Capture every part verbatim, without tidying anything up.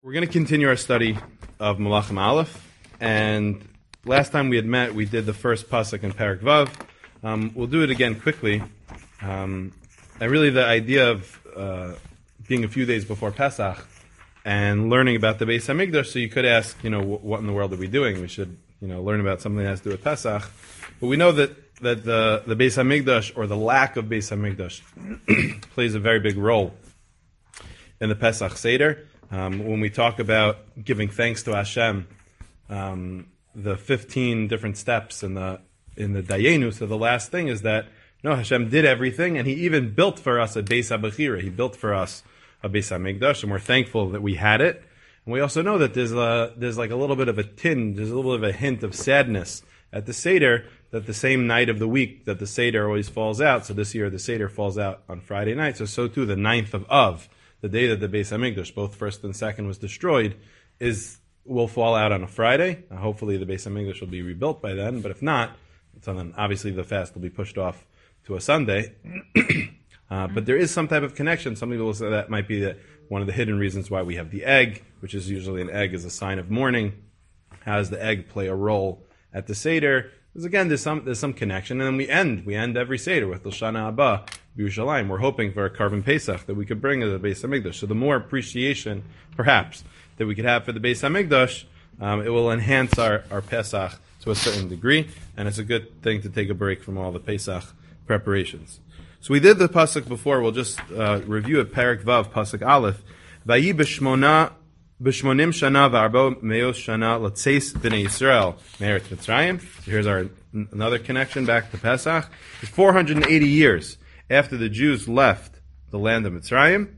We're going to continue our study of Malachim Aleph, and last time we had met, we did the first pasuk in Parak Vav. Um, we'll do it again quickly. Um, and really the idea of uh, being a few days before Pesach and learning about the Beis HaMikdash, so you could ask, you know, what in the world are we doing? We should, you know, learn about something that has to do with Pesach. But we know that, that the, the Beis HaMikdash, or the lack of Beis HaMikdash, plays a very big role in the Pesach Seder. Um, when we talk about giving thanks to Hashem, um, the fifteen different steps in the in the Dayenu, so the last thing is that, you know, Hashem did everything, and He even built for us a Beis HaBechira. He built for us a Beis HaMikdash, and we're thankful that we had it. And we also know that there's a, there's like a little bit of a tinge, there's a little bit of a hint of sadness at the Seder, that the same night of the week that the Seder always falls out, so this year the Seder falls out on Friday night, so so too the ninth of Av, the day that the Beis HaMikdash, both first and second, was destroyed, is will fall out on a Friday. Uh, hopefully the Beis HaMikdash will be rebuilt by then, but if not, so then obviously the fast will be pushed off to a Sunday. uh, but there is some type of connection. Some people will say that might be that one of the hidden reasons why we have the egg, which is usually an egg as a sign of mourning. How does the egg play a role at the Seder? Because again, there's some there's some connection, and then we end we end every Seder with L'Shana Haba, Yerushalayim. We're hoping for a Karban Pesach that we could bring to the Beis HaMikdash. So the more appreciation, perhaps, that we could have for the Beis HaMikdash, um, it will enhance our, our Pesach to a certain degree, and it's a good thing to take a break from all the Pesach preparations. So we did the pasuk before. We'll just uh, review it. Parak Vav, pasuk Aleph. Vayi b'shmona b'shmonim shana v'arbo meos shana l'tzeis b'nei Yisrael me'eretz Mitzrayim. So here's our n- another connection back to Pesach. It's four hundred eighty years after the Jews left the land of Mitzrayim.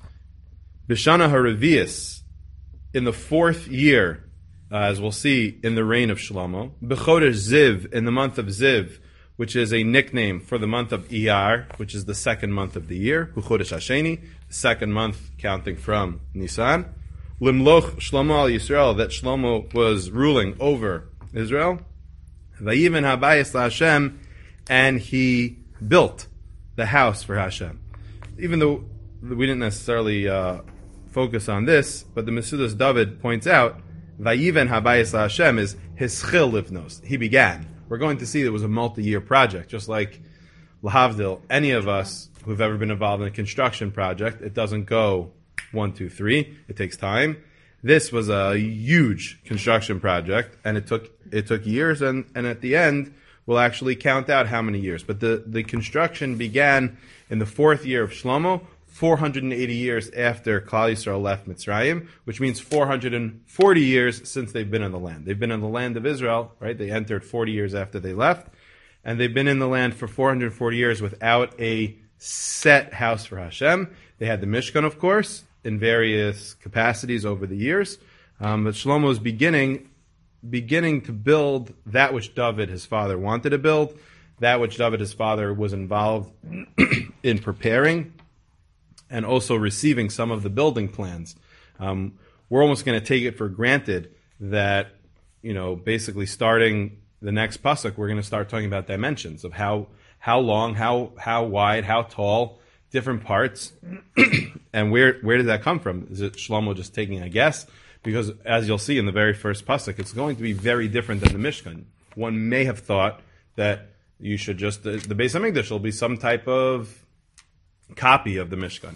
B'shana haravias, in the fourth year, uh, as we'll see, in the reign of Shlomo. B'chodesh Ziv, in the month of Ziv, which is a nickname for the month of Iyar, which is the second month of the year. Chodesh Hasheni, the second month counting from Nisan. Limloch Shlomo al Yisrael, that Shlomo was ruling over Israel. Vayiven habayis laHashem, and he built the house for Hashem. Even though we didn't necessarily uh, focus on this, but the Mesudas David points out, Vayiven habayis laHashem is hischil livnos. He began. We're going to see it was a multi-year project, just like Lahavdil, any of us who've ever been involved in a construction project, it doesn't go one, two, three. It takes time. This was a huge construction project, and it took it took years, and, and at the end, we'll actually count out how many years. But the, the construction began in the fourth year of Shlomo, four hundred eighty years after Klal Yisrael left Mitzrayim, which means four hundred forty years since they've been in the land. They've been in the land of Israel, right? They entered forty years after they left, and they've been in the land for four hundred forty years without a set house for Hashem. They had the Mishkan, of course, in various capacities over the years, um, but Shlomo is beginning, beginning to build that which David, his father, wanted to build, that which David, his father, was involved in preparing, and also receiving some of the building plans. Um, we're almost going to take it for granted that, you know, basically starting the next pasuk, we're going to start talking about dimensions of how how long, how how wide, how tall, different parts, and where where did that come from? Is it Shlomo just taking a guess? Because as you'll see in the very first pasuk, it's going to be very different than the Mishkan. One may have thought that you should just the, the Beis HaMikdash will be some type of copy of the Mishkan.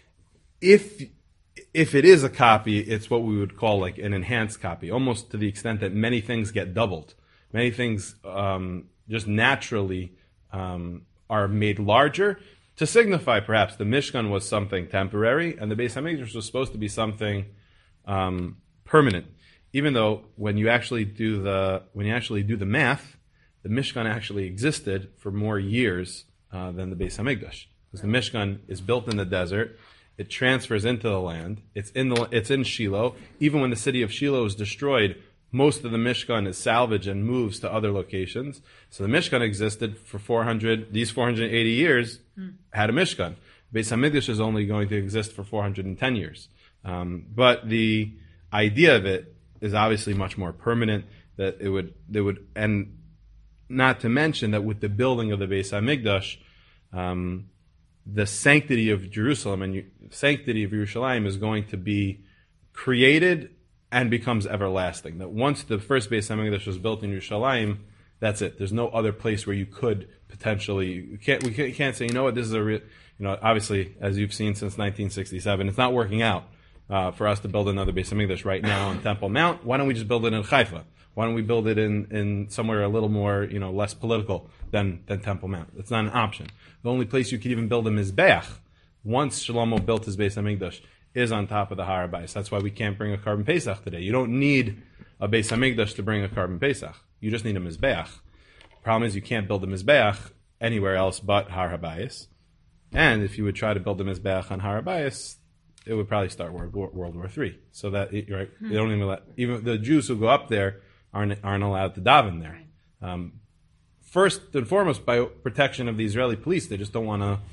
If if it is a copy, it's what we would call like an enhanced copy, almost to the extent that many things get doubled. Many things um, just naturally um, are made larger to signify perhaps the Mishkan was something temporary and the Beis HaMikdash was supposed to be something um, permanent. Even though when you actually do the when you actually do the math, the Mishkan actually existed for more years uh, than the Beis HaMikdash. Because the Mishkan is built in the desert, it transfers into the land. It's in the it's in Shiloh. Even when the city of Shiloh is destroyed, most of the Mishkan is salvaged and moves to other locations. So the Mishkan existed for four hundred. These four hundred eighty years had a Mishkan. Beis HaMikdash is only going to exist for four hundred ten years. Um, but the idea of it is obviously much more permanent. That it would they would and not to mention that with the building of the Beis HaMikdash, um, the sanctity of Jerusalem and the sanctity of Yerushalayim is going to be created and becomes everlasting. That once the first Beis Hamikdash was built in Yerushalayim, that's it. There's no other place where you could potentially. You can't, we can't say, you know what, this is a real. You know, obviously, as you've seen since nineteen sixty-seven, it's not working out uh, for us to build another Beis Hamikdash right now on Temple Mount. Why don't we just build it in Haifa? Why don't we build it in, in somewhere a little more, you know, less political than, than Temple Mount? It's not an option. The only place you could even build a Mizbeach, once Shlomo built his Beis Hamikdash, is on top of the Har HaBayis. That's why we can't bring a Karban Pesach today. You don't need a Beis Hamikdash to bring a Karban Pesach. You just need a Mizbeach. Problem is you can't build a Mizbeach anywhere else but Har HaBayis. And if you would try to build a Mizbeach on Har HaBayis, it would probably start World War, World War Three. So that, it, right, hmm. they don't even let, even the Jews who go up there aren't, aren't allowed to daven there. Um, first and foremost, by protection of the Israeli police, they just don't want to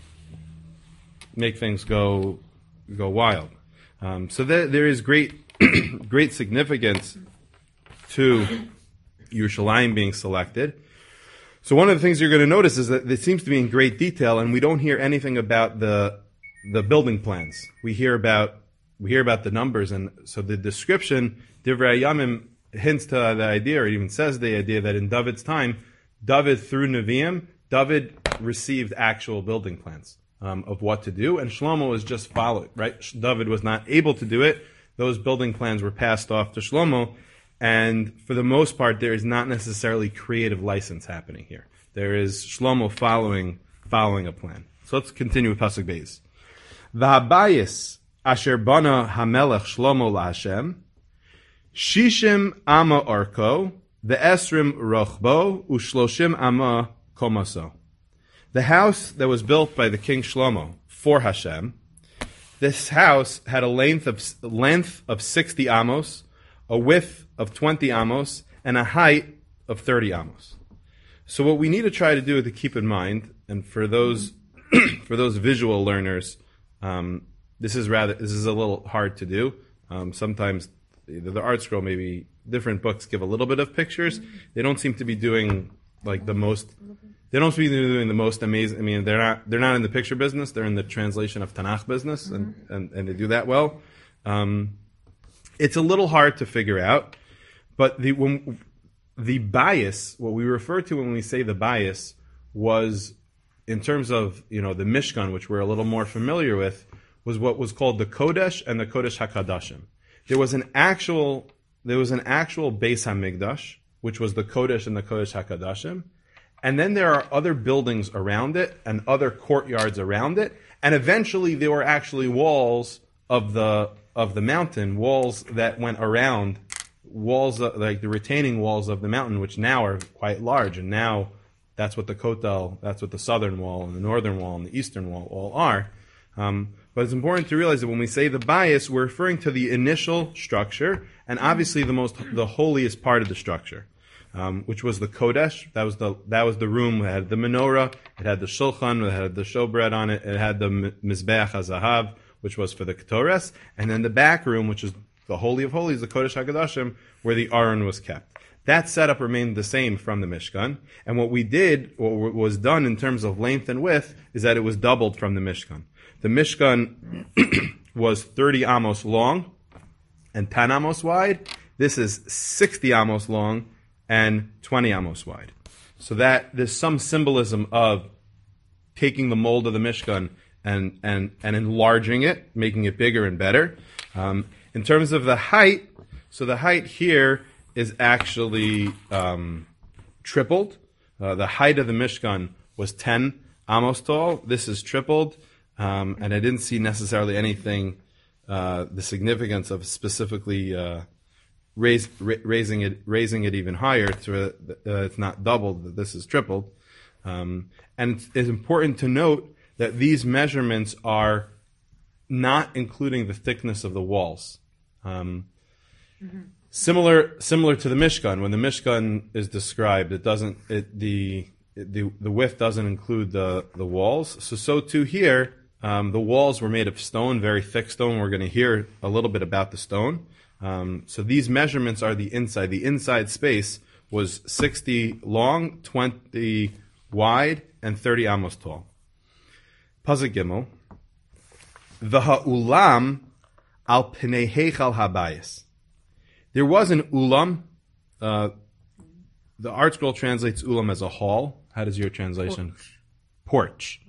make things go go wild. Um, so there, there is great great significance to Yerushalayim being selected. So one of the things you're going to notice is that it seems to be in great detail, and we don't hear anything about the the building plans. We hear about we hear about the numbers, and so the description, Divrei Yamim, hints to the idea, or even says the idea that in David's time, David through Nevi'im, David received actual building plans um, of what to do, and Shlomo was just followed. Right, David was not able to do it. Those building plans were passed off to Shlomo. And for the most part, there is not necessarily creative license happening here. There is Shlomo following following a plan. So let's continue with Pasuk Beis. V'habayis asher bana hamelech Shlomo laHashem shishim ama orko ve'esrim rochbo ushloshim ama komaso. The house that was built by the king Shlomo for Hashem, this house had a length of length of sixty amos, a width of twenty amos, and a height of thirty amos. So what we need to try to do to keep in mind, and for those for those visual learners, um, this is rather this is a little hard to do. Um, sometimes the, the Art Scroll, maybe different books give a little bit of pictures. They don't seem to be doing like the most. They don't seem to be doing the most amazing. I mean, they're not they're not in the picture business. They're in the translation of Tanakh business, and and, and they do that well. Um, it's a little hard to figure out. But the when, the bias, what we refer to when we say the bias, was in terms of you know the Mishkan, which we're a little more familiar with, was what was called the Kodesh and the Kodesh Hakadashim. There was an actual there was an actual Beis Hamikdash, which was the Kodesh and the Kodesh Hakadashim, and then there are other buildings around it and other courtyards around it, and eventually there were actually walls of the of the mountain, walls that went around. Walls like the retaining walls of the mountain, which now are quite large, and now that's what the Kotel, that's what the southern wall and the northern wall and the eastern wall all are. Um, but it's important to realize that when we say the bias, we're referring to the initial structure, and obviously the most, the holiest part of the structure, um, which was the Kodesh. That was the that was the room that had the menorah, it had the shulchan, it had the showbread on it, it had the mizbeach hazahav, which was for the ketores, and then the back room, which is the Holy of Holies, the Kodesh HaKadoshim, where the Aron was kept. That setup remained the same from the Mishkan, and what we did, what was done in terms of length and width, is that it was doubled from the Mishkan. The Mishkan was thirty amos long and ten amos wide. This is sixty amos long and twenty amos wide. So that there's some symbolism of taking the mold of the Mishkan and and, and enlarging it, making it bigger and better. Um, In terms of the height, so the height here is actually um, tripled. Uh, the height of the Mishkan was ten amos tall. This is tripled, um, and I didn't see necessarily anything, uh, the significance of specifically uh, raise, ra- raising it raising it even higher so that uh, it's not doubled, that this is tripled. Um, and it's, it's important to note that these measurements are not including the thickness of the walls. Um, mm-hmm. Similar, similar to the Mishkan. When the Mishkan is described, it doesn't. It, the, it, the the width doesn't include the the walls. So so too here, um, the walls were made of stone, very thick stone. We're going to hear a little bit about the stone. Um, so these measurements are the inside. The inside space was sixty long, twenty wide, and thirty amos tall. Pasuk Gimel. V'ha'ulam al pnei heichal habayis. There was an ulam. Uh, the Art Scroll translates ulam as a hall. How does your translation? Porch. Porch.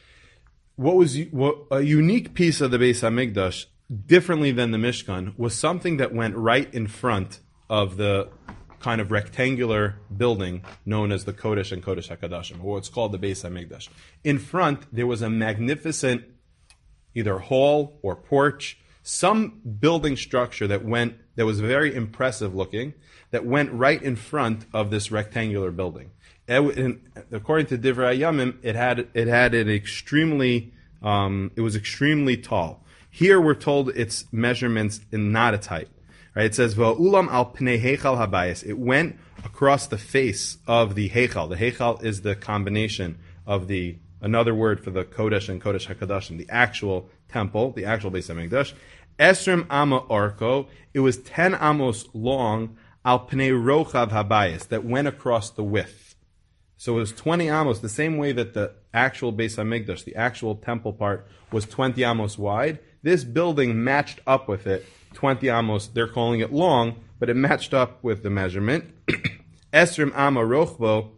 What was what, a unique piece of the Beis Hamikdash, differently than the Mishkan, was something that went right in front of the kind of rectangular building known as the Kodesh and Kodesh HaKadoshim, or what's called the Beis Hamikdash. In front, there was a magnificent either hall or porch, some building structure that went that was very impressive looking, that went right in front of this rectangular building. And according to Divrei Hayamim, it had it had an extremely um, it was extremely tall. Here we're told its measurements in not its height. Right? It says Va'ulam al pnei heichal habayis. It went across the face of the heichal. The heichal is the combination of the another word for the Kodesh and Kodesh HaKadoshim, the actual temple, the actual Beis Hamikdash. Esrim ama orko. It was ten amos long. Al pnei rochav habayis, that went across the width. So it was twenty amos, the same way that the actual Beis Hamikdash, the actual temple part, was twenty amos wide. This building matched up with it, twenty amos. They're calling it long, but it matched up with the measurement. Esrim ama rochbo,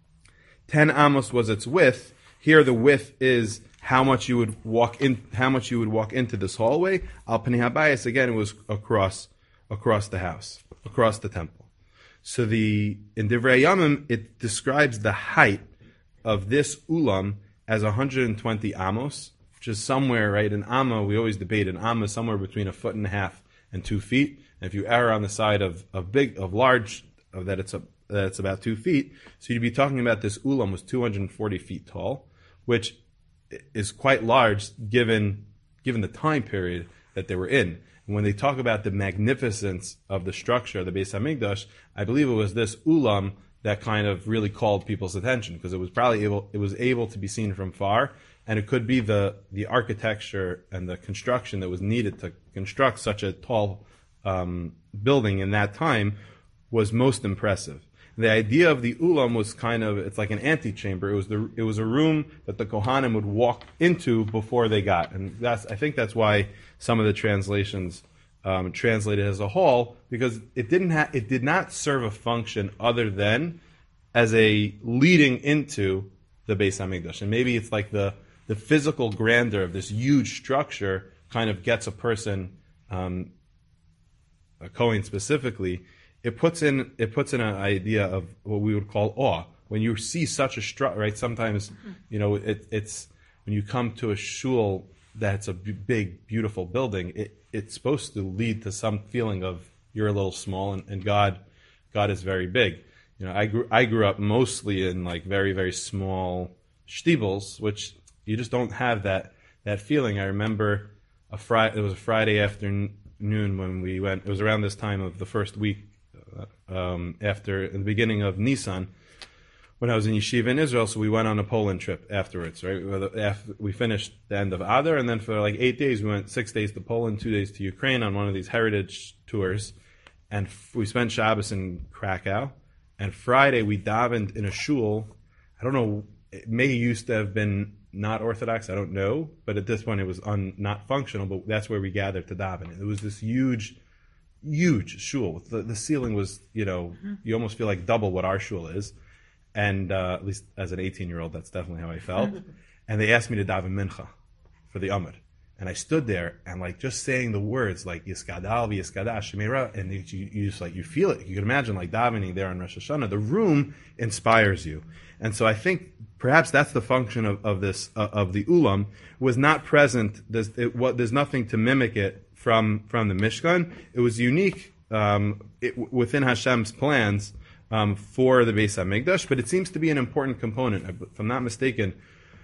ten amos was its width. Here the width is how much you would walk in, how much you would walk into this hallway. Al pnei habayis, again, it was across, across the house, across the temple. So the in Divrei Hayamim, it describes the height of this ulam as one hundred twenty amos, which is somewhere, right, in amma, we always debate an amma is somewhere between a foot and a half and two feet. And if you err on the side of, of big, of large, of that it's a, that it's about two feet, so you'd be talking about this ulam was two hundred forty feet tall, which is quite large given given the time period that they were in. When they talk about the magnificence of the structure of the Beis Hamikdash, I believe it was this ulam that kind of really called people's attention, because it was probably able it was able to be seen from far, and it could be the the architecture and the construction that was needed to construct such a tall um, building in that time was most impressive. The idea of the ulam was kind of, it's like an antechamber. It was the it was a room that the Kohanim would walk into before they got, and that's I think that's why some of the translations um, translate it as a hall, because it didn't ha- it did not serve a function other than as a leading into the Beis Hamikdash. And maybe it's like the the physical grandeur of this huge structure kind of gets a person, um, a Kohen specifically. It puts in it puts in an idea of what we would call awe. When you see such a structure, right? Sometimes, you know, it, it's when you come to a shul that's a b- big, beautiful building. It, it's supposed to lead to some feeling of you're a little small, and, and God, God is very big. You know, I grew I grew up mostly in like very very small shtibels, which you just don't have that that feeling. I remember a Friday. It was a Friday afternoon when we went. It was around this time of the first week. Um, after in the beginning of Nisan, when I was in yeshiva in Israel, so we went on a Poland trip afterwards. Right, after we finished the end of Adar, and then for like eight days, we went six days to Poland, two days to Ukraine on one of these heritage tours, and f- we spent Shabbos in Krakow. And Friday we davened in a shul. I don't know. It may used to have been not Orthodox. I don't know, but at this point it was un, not functional. But that's where we gathered to daven. It was this huge. Huge shul. The, the ceiling was, you know, you almost feel like double what our shul is. And uh, at least as an eighteen-year-old, that's definitely how I felt. And they asked me to daven mincha for the Amud. And I stood there and like just saying the words like Yiskadal, Yiskadash, Shemira, and you, you just like, you feel it. You can imagine like davening there on Rosh Hashanah. The room inspires you. And so I think perhaps that's the function of, of this, uh, of the Ulam, was not present. There's, it, what, there's nothing to mimic it from from the Mishkan. It was unique um, it, within Hashem's plans um, for the Beis Hamikdash, but it seems to be an important component. If I'm not mistaken,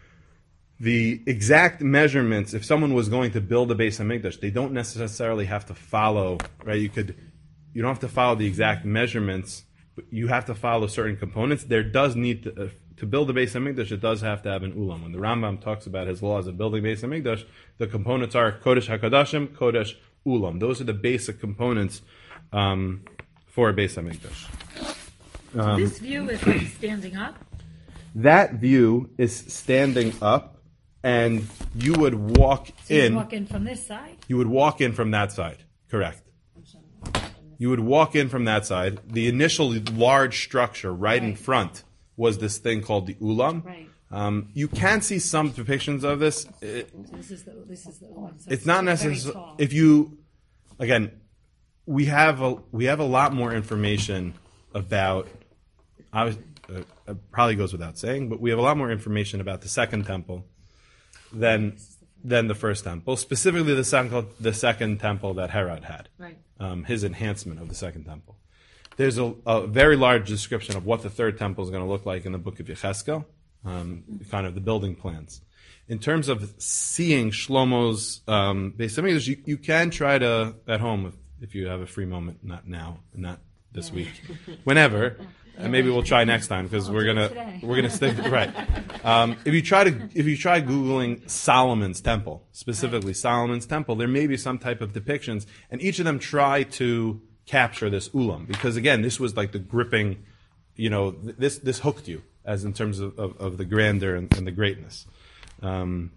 the exact measurements, if someone was going to build a Beis Hamikdash, they don't necessarily have to follow, right? You could, you don't have to follow the exact measurements, but you have to follow certain components. There does need to, uh, to build a Beis Hamikdash, it does have to have an ulam. When the Rambam talks about his laws of building Beis Hamikdash, the components are Kodesh HaKadoshim, Kodesh Ulam. Those are the basic components um, for a Beis Hamikdash. Um, this view is like standing up? That view is standing up and you would walk So you in. walk in from this side? You would walk in from that side. Correct. You would walk in from that side. The initial large structure right, right. in front was this thing called the ulam. Right. Um, you can see some depictions of this. It, so this is the this is the one. So it's, it's not necessarily if you again. We have a we have a lot more information about. I was, uh, it probably goes without saying, but we have a lot more information about the second temple than than the first temple. Specifically, the second the second temple that Herod had. Right. Um, his enhancement of the second temple. There's a, a very large description of what the third temple is going to look like in the book of Yechezkel, um, kind of the building plans. In terms of seeing Shlomo's um, Beis HaMikdash, you, you can try to, at home, if, if you have a free moment, not now, not this yeah. week, whenever, and maybe we'll try next time because we're gonna we're gonna stick right. Um, if you try to if you try googling Solomon's temple, specifically right. Solomon's temple, there may be some type of depictions, and each of them try to capture this ulam because again, this was like the gripping, you know, th- this this hooked you as in terms of, of, of the grandeur and, and the greatness. Um,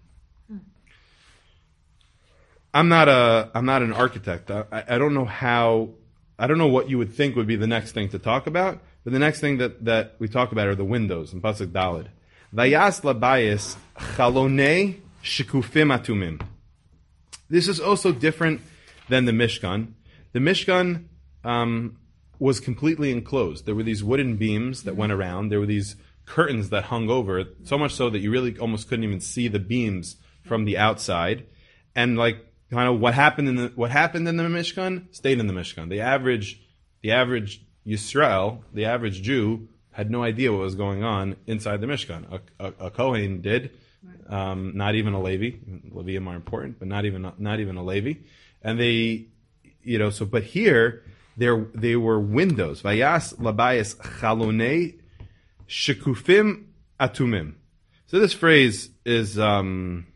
I'm not a I'm not an architect. I, I don't know how I don't know what you would think would be the next thing to talk about. But the next thing that, that we talk about are the windows in Pasuk Daled. Vayas labayis chalonei shikufim atumim. This is also different than the Mishkan. The Mishkan um, was completely enclosed. There were these wooden beams that went around. There were these curtains that hung over it, so much so that you really almost couldn't even see the beams from the outside. And like kind of what happened in the what happened in the Mishkan stayed in the Mishkan. The average the average Yisrael, the average Jew, had no idea what was going on inside the Mishkan. A, a, a Kohen did, um, not even a Levi. Leviim are important, but not even not even a Levi. And they, you know, so but here there they were windows. Vayas labayis chalonei shekufim atumim. So this phrase is um,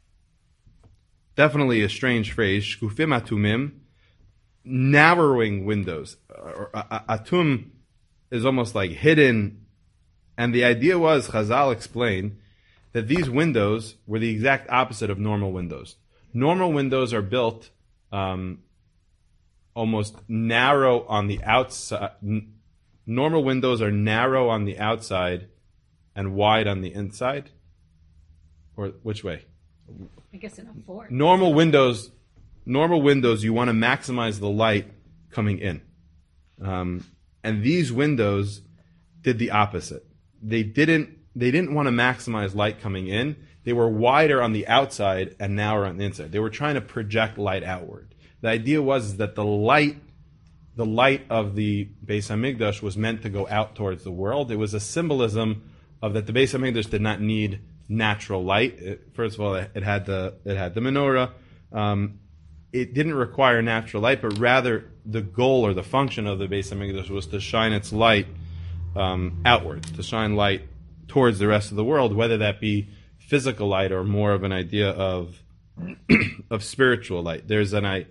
definitely a strange phrase. Shekufim atumim. Narrowing windows. Or, uh, atum is almost like hidden. And the idea was, Chazal explained, that these windows were the exact opposite of normal windows. Normal windows are built um, almost narrow on the outside. N- normal windows are narrow on the outside and wide on the inside. Or which way? I guess in a fort. Normal windows... Normal windows, you want to maximize the light coming in. Um, and these windows did the opposite. They didn't they didn't want to maximize light coming in. They were wider on the outside and narrower on the inside. They were trying to project light outward. The idea was that the light the light of the Beis HaMikdash was meant to go out towards the world. It was a symbolism of that the Beis HaMikdash did not need natural light. It, first of all, it, it had the it had the menorah. Um, It didn't require natural light, but rather the goal or the function of the Beis HaMikdash was to shine its light um, outwards, to shine light towards the rest of the world, whether that be physical light or more of an idea of of spiritual light. There's an I.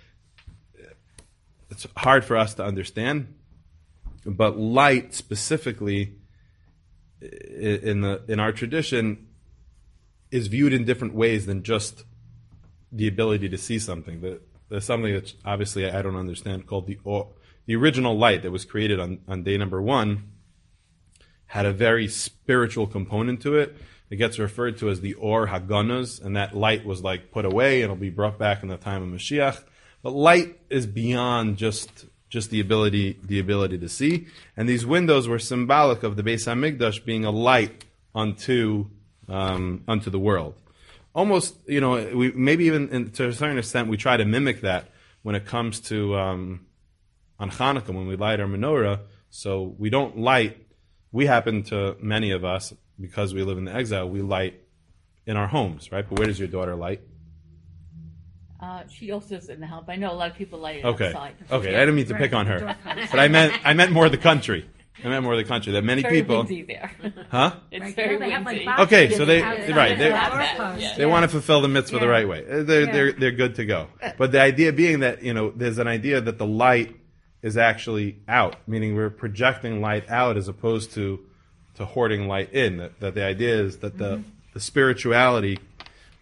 It's hard for us to understand, but light specifically in the in our tradition is viewed in different ways than just the ability to see something. There's something that obviously I don't understand called the or, the original light that was created on, on day number one had a very spiritual component to it. It gets referred to as the Or Haganos, and that light was like put away and it'll be brought back in the time of Mashiach. But light is beyond just just the ability the ability to see. And these windows were symbolic of the Beis HaMikdash being a light unto um, unto the world. Almost, you know, we maybe even in, to a certain extent we try to mimic that when it comes to um, on Hanukkah when we light our menorah. So we don't light. We happen to many of us because we live in the exile. We light in our homes, right? But where does your daughter light? Uh, she also is in the house. I know a lot of people light it okay. outside. Okay, I didn't mean to pick on her, but I meant I meant more the country. I meant more the country. That many it's very people, windy there. huh? It's Right. very Yeah, they have, windy. like, Okay, so they Outside. right they Yeah. they want to fulfill the mitzvah Yeah. the right way. They're Yeah. they're they're good to go. But the idea being that you know there's an idea that the light is actually out, meaning we're projecting light out as opposed to to hoarding light in. That, that the idea is that the mm-hmm. the spirituality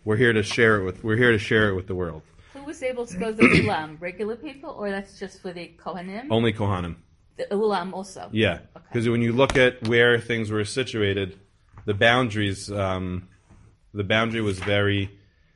we're here to share it with we're here to share it with the world. Who was able to go to the ulam? Regular people, or that's just for the kohanim? Only Kohanim. The ulam also. Yeah, because when you look at where things were situated, the boundaries, um, the boundary was very.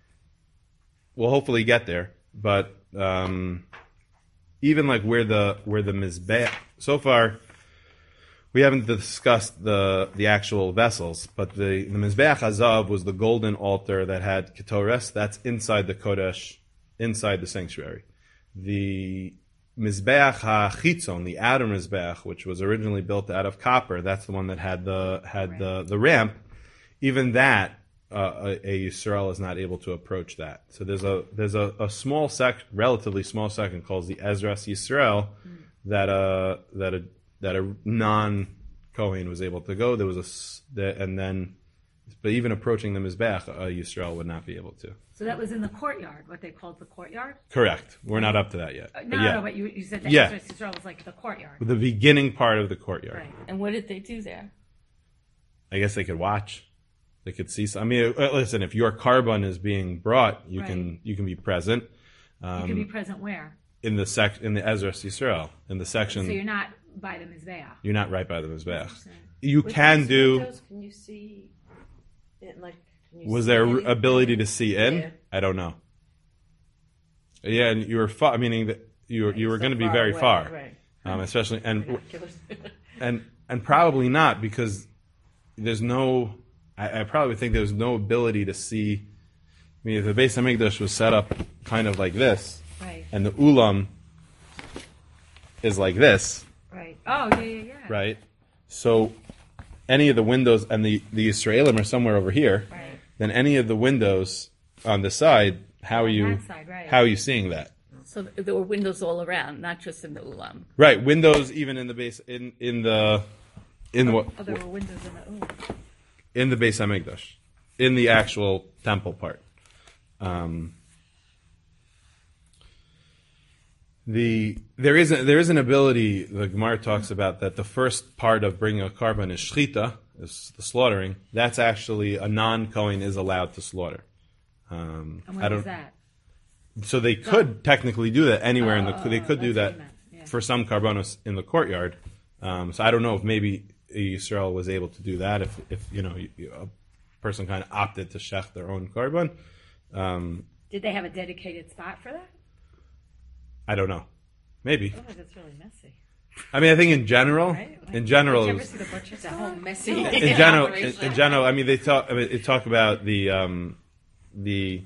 We'll hopefully get there, but um, even like where the where the mizbeach. So far, we haven't discussed the the actual vessels, but the the mizbeach hazav was the golden altar that had ketores. That's inside the kodesh, inside the sanctuary. The mizbeach hachitzon, the outer mizbeach, which was originally built out of copper, that's the one that had the had the the ramp. Even that. Uh, a, a Yisrael is not able to approach that. So there's a there's a, a small sec, relatively small section called the Ezras Yisrael mm. that uh that a that a non Kohen was able to go. There was a that, and then, but even approaching the Mizbeach, a Yisrael would not be able to. So that was in the courtyard, what they called the courtyard. Correct. We're not up to that yet. Uh, no, but no, yeah. no, but you, you said that yeah. Ezras Yisrael was like the courtyard. The beginning part of the courtyard. Right. And what did they do there? I guess they could watch. They could see. I mean, listen. If your carbon is being brought, you right. can you can be present. Um, you can be present where? In the sec in the Ezras Yisrael in the section. So you're not by the Mizbeach. You're not right by the Mizbeach. You With can these do. windows, can you see it? Like, can you Was see there anything? ability to see in? Yeah. I don't know. Yeah, and you were far. Meaning that you were you were So going to be far very away, far, right. um, especially and Binoculars. and and probably not because there's no. I, I probably think there's no ability to see. I mean, if the Beis Hamikdash was set up kind of like this, Right. and the ulam is like this, Right. Oh, yeah, yeah, yeah. right? So any of the windows and the the Yisraelim are somewhere over here. Right. Then any of the windows on the side, how are On you? that side, right. How are you seeing that? So there were windows all around, not just in the ulam. Right, windows even in the base in in the in what Oh, there were windows in the ooh. in the Beis Hamikdash, in the actual temple part. Um, the there is a, there is an ability the Gemara talks about that the first part of bringing a carbon is shchita, is the slaughtering. That's actually a non-Kohen is allowed to slaughter. Um, And I when don't. was that? So they could technically do that anywhere in the. They could do that's that what I meant, yeah. for some carbonos in the courtyard. Um, so I don't know if maybe Yisrael was able to do that. If if you know you, a person kind of opted to shech their own carbon. Um, Did they have a dedicated spot for that? I don't know. Maybe. Oh, that's really messy. I mean, I think in general, Right? Like, in general, Did you it ever was- see the butcher It's a store? whole messy. in general, in, in general, I mean, they talk. I mean, they talk about the um, the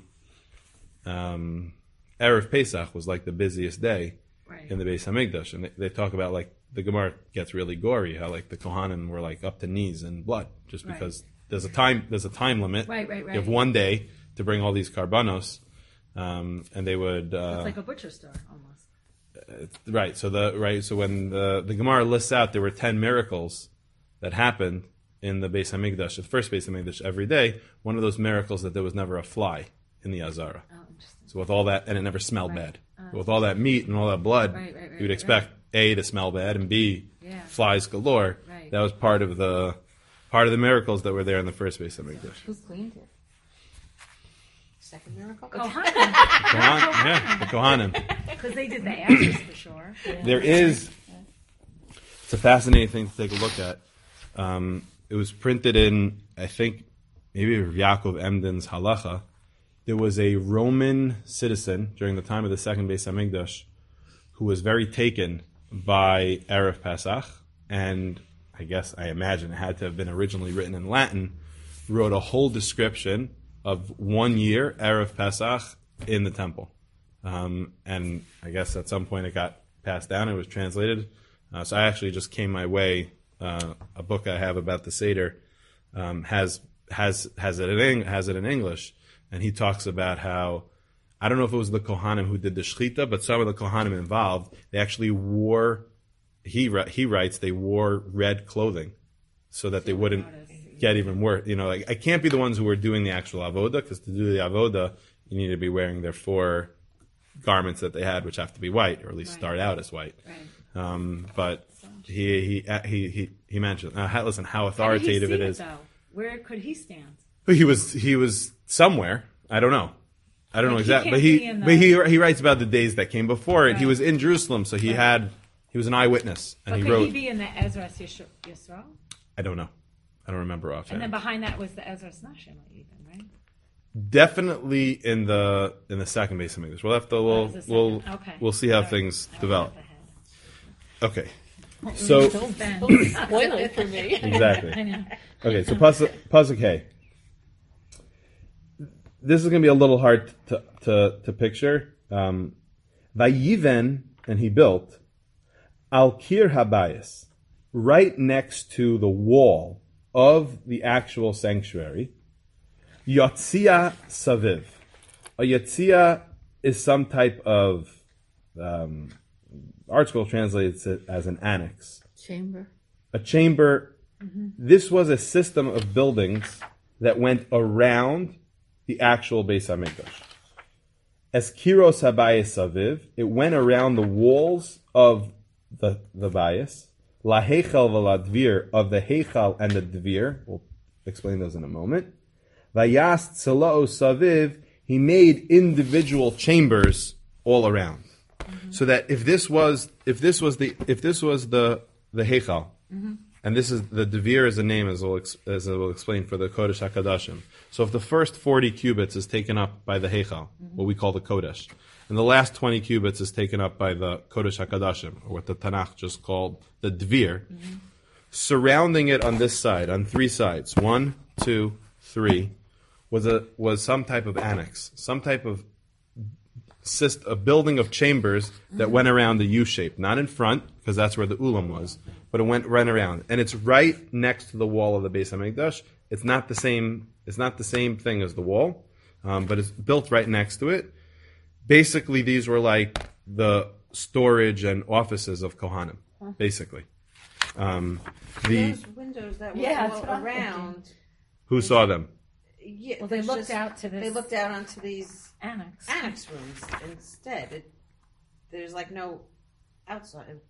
um, Erev Pesach was like the busiest day Right. in the Beis Hamikdash, and they, they talk about like the Gemara gets really gory, how like the Kohanim were like up to knees in blood, just Right. because there's a time there's a time limit. Right, right, right. You have one day to bring all these karbanos, um, and they would. Uh, It's like a butcher store almost. It's- right. So the right. So when the the Gemara lists out, there were ten miracles that happened in the Beis Hamikdash, the first Beis Hamikdash, every day. One of those miracles that there was never a fly in the Azara. Oh, interesting. So with all that, and it never smelled Right. bad. Uh, With all that meat and all that blood, Right, right, right, you would right, expect A to smell bad and B Yeah. flies galore. Right. That was part of the part of the miracles that were there in the first Beis Hamikdash. Who cleaned it? Second miracle. Kohanim, Kohan, yeah, the Kohanim. because they did the ashes for sure. There is. It's a fascinating thing to take a look at. Um, it was printed in, I think, maybe Rav Yaakov Emden's Halacha. There was a Roman citizen during the time of the second Beis Hamikdash who was very taken by Erev Pesach, and I guess, I imagine it had to have been originally written in Latin, wrote a whole description of one year, Erev Pesach, in the temple. Um, and I guess at some point it got passed down, it was translated. Uh, so I actually just came my way, uh, a book I have about the Seder um, has has has it in Eng- has it in English, and he talks about how, I don't know if it was the Kohanim who did the Shechita, but some of the Kohanim involved, they actually wore, he ri- he writes, they wore red clothing so that they wouldn't get even worse. You know, like, I can't be the ones who were doing the actual avoda, because to do the avoda, you need to be wearing their four garments that they had, which have to be white, or at least Right. start out as white. Right. Um, but he he uh, he he he mentioned, uh, listen, how How did he authoritative see it is. Though? Where could he stand? He was he was somewhere. I don't know. I don't know Like, he exactly, can't but he be in the- but he he writes about the days that came before it. He Right. was in Jerusalem, so he Right. had he was an eyewitness, and But he could wrote. he be in the Ezra Yisrael? I don't know. I don't remember And then offhand. behind that was the Ezra Nashim, even, right? Definitely in the in the second base of English. We'll have to we'll was the second. we'll Okay. we'll see how All right. things I was develop. up Okay. So ahead. Don't spoil it for me. exactly. I know. Okay, so pasuk pasuk Hey. This is going to be a little hard to to, to picture. Um, Vayiven, and he built al kir habayis, right next to the wall of the actual sanctuary. Yotzia saviv. A yotzia is some type of um, ArtScroll translates it as an annex, Chamber. a chamber. This was a system of buildings that went around the actual Beis Hamikdash. As kiros habayis saviv, it went around the walls of the the bayis, la heichal v'la of the heichal and the dvir. We'll explain those in a moment. Vayast tzalao saviv, he made individual chambers all around, mm-hmm. so that if this was if this was the if this was the the heichal. Mm-hmm. And this is the Devir is a name, as we'll, as I will explain, for the Kodesh HaKadashim. So if the first forty cubits is taken up by the Heichal, mm-hmm. what we call the Kodesh, and the last twenty cubits is taken up by the Kodesh HaKadashim, or what the Tanakh just called the Devir, mm-hmm. surrounding it on this side, on three sides, one, two, three, was a was some type of annex, some type of syst- a building of chambers that mm-hmm. went around the U shape, not in front, because that's where the Ulam was, but it went right around, and it's right next to the wall of the Beis Hamikdash. It's not the same. It's not the same thing as the wall, um, but it's built right next to it. Basically, these were like the storage and offices of Kohanim. Basically, um, the Those windows that were Yeah, all that's what I'm around. who saw them? Yeah, Well, they there's looked just- out to this They looked out onto these annex. annex rooms instead. It, there's like no outside.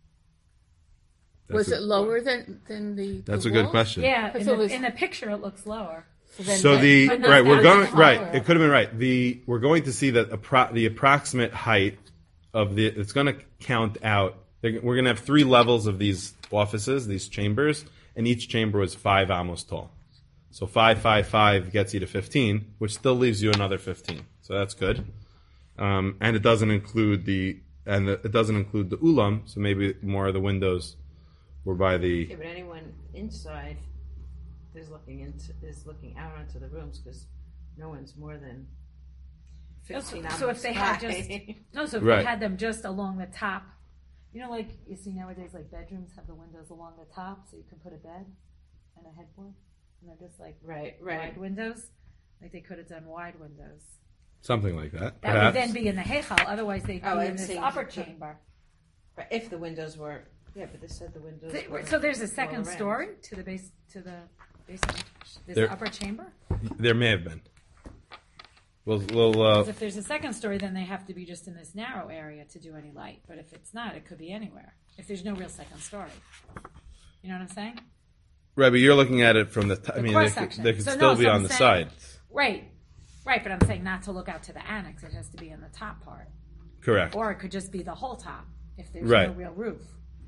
Was That's it a- lower than than the? That's the a good wall? question. Yeah, in So it the, was- in the picture it looks lower. then So that- the but not right, we're that going much right. lower. It could have been right. The we're going to see that appro- the approximate height of the. It's going to count out. We're going to have three levels of these offices, these chambers, and each chamber was five amos tall. So five, five, five gets you to fifteen, which still leaves you another fifteen. So that's good. Um, and it doesn't include the and the, it doesn't include the ulam. So maybe more of the windows were by the. Yeah, but anyone inside is looking into is looking out onto the rooms because no one's more than So, fifteen. so if they had high. just no, so if Right. they had them just along the top, you know, like you see nowadays, like bedrooms have the windows along the top, so you can put a bed and a headboard, and they're just like right, wide right. windows. Like they could have done wide windows. Something like that. That perhaps. would then be in the heichal. Otherwise, they'd be Oh, in and this see- upper chamber. But if the windows were, yeah, but they said the windows. Th- were So there's a all second around. story to the base to the basement. This There- upper chamber. There may have been. We'll, we'll uh, Because if there's a second story, then they have to be just in this narrow area to do any light. But if it's not, it could be anywhere. If there's no real second story, you know what I'm saying? right, but you're looking at it from the. T- I The mean, they could, cross-section. they could So still no, be so on I'm the saying- side. Right, right. But I'm saying not to look out to the annex. It has to be in the top part, Correct. or it could just be the whole top if there's Right. no real roof.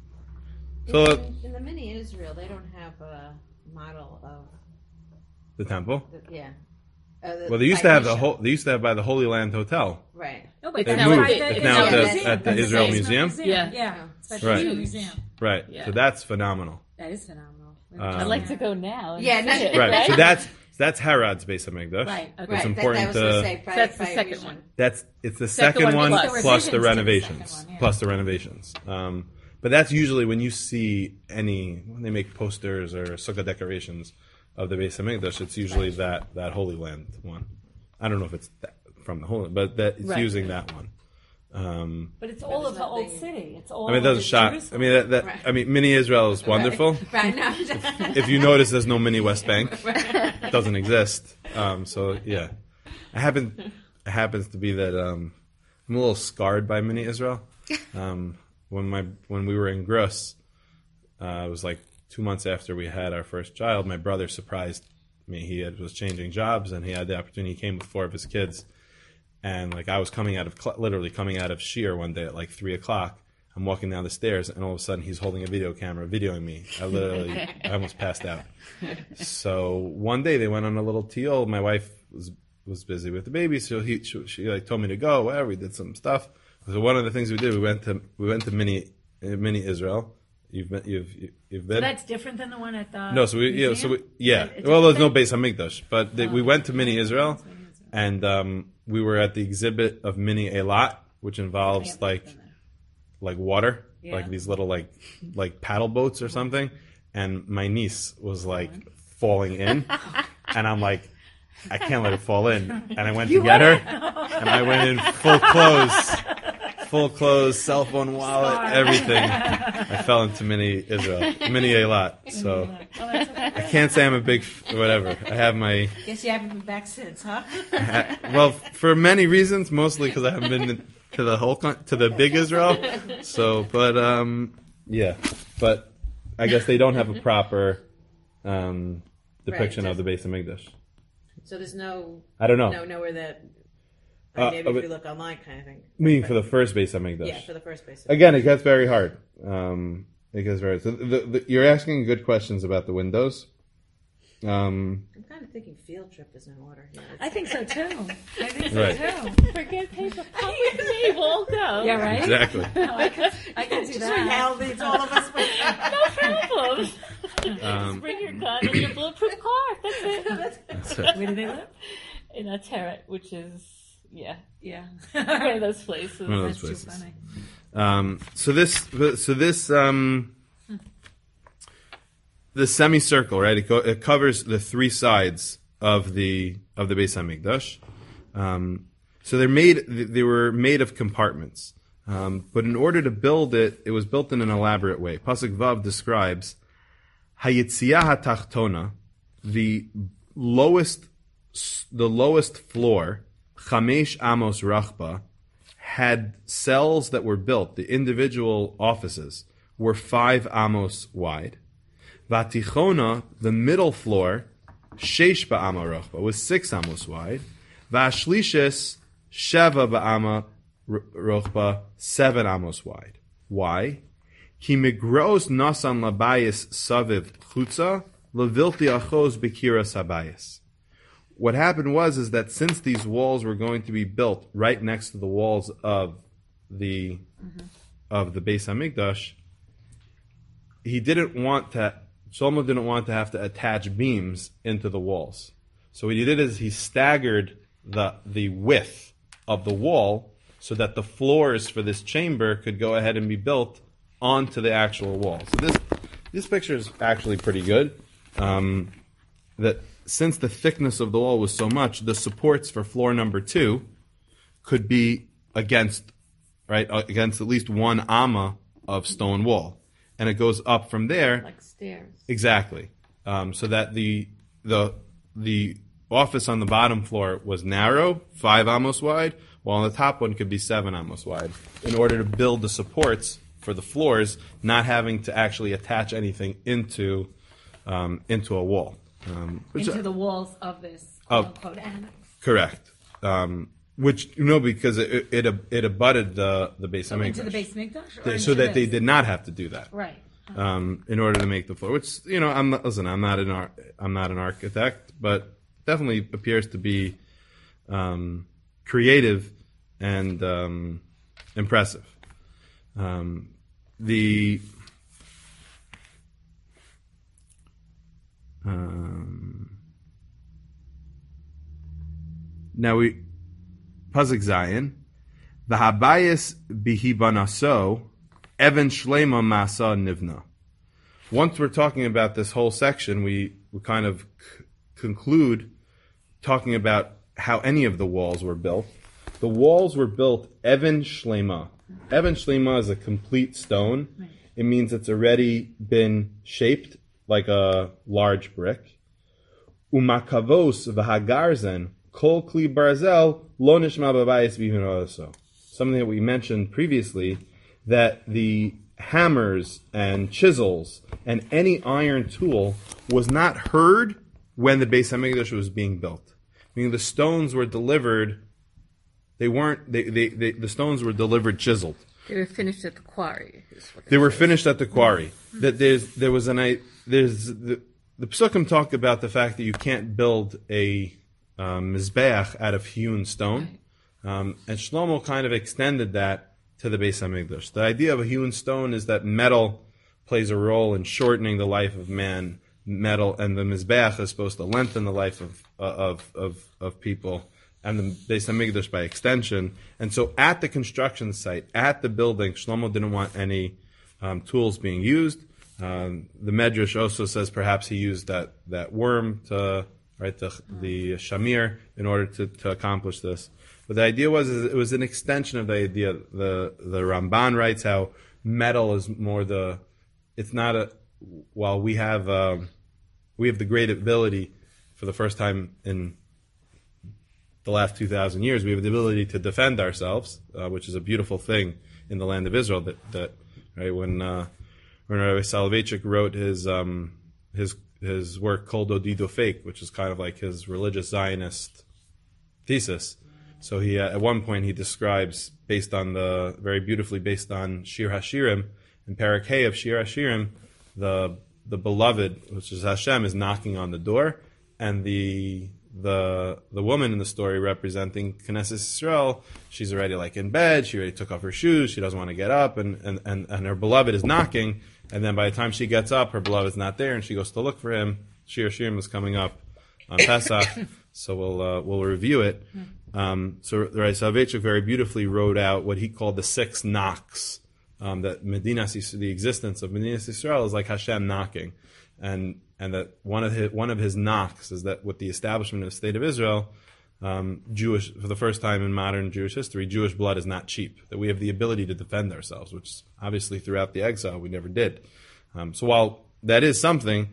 So uh, in, in the mini Israel, they don't have a model of the temple. the, yeah. Uh, the Well, they used to have the Taisha. whole. They used to have by the Holy Land Hotel. Right. No, but They that's moved by it. the, It's it's now at the at- museum. at the That's Israel National Museum? Yeah. yeah. It's at the Right. Israel Museum. Right. Yeah. So that's phenomenal. That is phenomenal. Um, I'd like to go now. and Yeah, see no- it, Right. So that's so that's Herod's Beis Hamikdash. Right. Okay. It's Right. important that, that was to. gonna say, by, That's the by second reason. one. That's it's the Second second, one one plus. plus the The revisions to the renovations, second one, yeah. plus the renovations. Um, but that's usually when you see any when they make posters or sukkah decorations of the Beis Hamikdash. It's usually that that Holy Land one. I don't know if it's that, from the Holy, but that it's Right. using that one. Um, But it's all there's of the old nothing- city. It's all. I mean, it of doesn't shock. I Jerusalem. mean, that, that Right. I mean, mini Israel is wonderful. Right. No. If you notice, there's no mini West Bank. It doesn't exist. Um, so yeah, I happen it happens to be that um, I'm a little scarred by mini Israel. Um, when my when we were in Gross, uh, it was like two months after we had our first child. My brother surprised me. He had, was changing jobs, and he had the opportunity. He came with four of his kids, and like I was coming out of cl- literally coming out of Shir one day at like three o'clock. I'm walking down the stairs, and all of a sudden he's holding a video camera, videoing me. I literally, I almost passed out. So one day they went on a little teal. My wife was was busy with the baby, so he she, she like told me to go. Whatever, we did some stuff. So one of the things we did, we went to we went to mini mini Israel. You've been, you've you've been. So that's different than the one at the No, so we museum? yeah, so we, yeah. It's a Well, there's no different Beis Hamikdash, but they, we went to Mini Israel, and um, we were at the exhibit of Mini Eilat, which involves like like water, Yeah. like these little like like paddle boats or something. And my niece was like falling in, and I'm like, I can't let her fall in. And I went to get her, and I went in full clothes. Full clothes, cell phone, wallet, everything. I fell into Mini Israel, Mini Eilat. So I can't say I'm a big f- whatever. I have my Guess you haven't been back since, huh? well for many reasons, mostly because I haven't been to the whole con- to the big Israel. So, but um, yeah, but I guess they don't have a proper um, depiction Right. of the Beis Hamikdash. So there's no, I don't know. no, nowhere that. Uh, maybe uh, if we look online, kind of thing. Meaning for the first Beis Hamikdash. Yeah, for the first base. Again, it gets very hard. Um, it gets very. So the, the, you're asking good questions about the windows. Um, I'm kind of thinking field trip is in order here. I think so too. I think so Right. too. Forget paper. Come with me. We'll go. Yeah, right. exactly. No, I can, I can see Just that. Hal needs all of us. No problem. Um, Just bring your gun and your bulletproof car. That's it. That's it. Where do they live? In a Terret, which is yeah, Yeah. one of those places. One of those That's too places. funny. Um, so this, so this, um, the semicircle, right? It, co- it covers the three sides of the of the Beis Hamikdash. Um, so they're made. They were made of compartments. Um, but in order to build it, it was built in an elaborate way. Pasuk Vav describes Hayitziyah HaTachtona, the lowest, the lowest floor, Chamesh Amos Rachba, had cells that were built. The individual offices were five amos wide. Vatichona, the middle floor, Sheish Ba'ama Rachba, was six amos wide. Vashlishes, Sheva Ba'ama Rochba, seven amos wide. Why? Ki migros nasan labayis saviv chutza, levilti achos bekira sabayis. What happened was is that since these walls were going to be built right next to the walls of the mm-hmm. of the Beis Hamikdash, he didn't want to. Shlomo didn't want to have to attach beams into the walls. So what he did is he staggered the the width of the wall so that the floors for this chamber could go ahead and be built onto the actual wall. So this this picture is actually pretty good. Um, that since the thickness of the wall was so much, the supports for floor number two could be against right against at least one amma of stone wall, and it goes up from there Like stairs. exactly, um, so that the the the office on the bottom floor was narrow, five amos wide, while on the top one could be seven amos wide, in order to build the supports for the floors, not having to actually attach anything into um, into a wall. Um, which, Into the walls of this Of- quote unquote annex. correct. Um, which you know because it it, it abutted the the Beis So into the Hamikdash, base Mikdash? Or They- into so that they this? did not have to do that. Right. Um, in order to make the floor, which you know, I'm not, listen, I'm not an ar- I'm not an architect, but definitely appears to be um, creative and um, impressive. Um, the um, now we Pasuk Zayin, v'habayis bihibanaso Evan Shlema Masa Nivna. Once we're talking about this whole section, we, we kind of c- conclude talking about how any of the walls were built. The walls were built Evan Shlema. Evan Shlema is a complete stone. Right. It means it's already been shaped like a large brick. Umakavos v'hagarzen kol kli barzel lo nishma b'bayis b'hinoso. Something that we mentioned previously, that the hammers and chisels and any iron tool was not heard when the Beis Hamikdash was being built. Meaning the stones were delivered, they weren't, they, they, they, the stones were delivered chiseled. They were finished at the quarry. is what it They were says. finished at the quarry. That there's, there was an, I- there's, the, the Psukim talk about the fact that you can't build a um, Mizbeach out of hewn stone. Um, and Shlomo kind of extended that to the Beis Hamikdash. The idea of a hewn stone is that metal plays a role in shortening the life of man. Metal and the Mizbeach is supposed to lengthen the life of uh, of, of of people, and the Beis Hamikdash by extension. And so, at the construction site, at the building, Shlomo didn't want any um, tools being used. Um, the Medrash also says perhaps he used that, that worm to right the the shamir in order to, to accomplish this. But the idea was is it was an extension of the idea. The the Ramban writes how metal is more the. It's not a. While we have um, we have the great ability for the first time in the last two thousand years, we have the ability to defend ourselves, uh, which is a beautiful thing in the land of Israel. That that right when uh, when Rabbi Soloveitchik wrote his um, his his work Kol Dodi Dofek, which is kind of like his religious Zionist thesis. So he uh, at one point he describes, based on the very beautifully based on Shir Hashirim in Parak Hey of Shir Hashirim, the the beloved, which is Hashem, is knocking on the door, and the the the woman in the story representing Knesset Yisrael, she's already like in bed, she already took off her shoes, she doesn't want to get up, and, and, and, and her beloved is knocking, and then by the time she gets up, her beloved is not there, and she goes to look for him. Shir Hashirim is coming up on Pesach, so we'll uh, we'll review it. Um, so Rabbi Soloveitchik very beautifully wrote out what he called the six knocks. Um, that Medina, the existence of Medina Yisrael is like Hashem knocking, and and that one of his one of his knocks is that with the establishment of the state of Israel, um, Jewish for the first time in modern Jewish history, Jewish blood is not cheap. That we have the ability to defend ourselves, which obviously throughout the exile we never did. Um, so while that is something,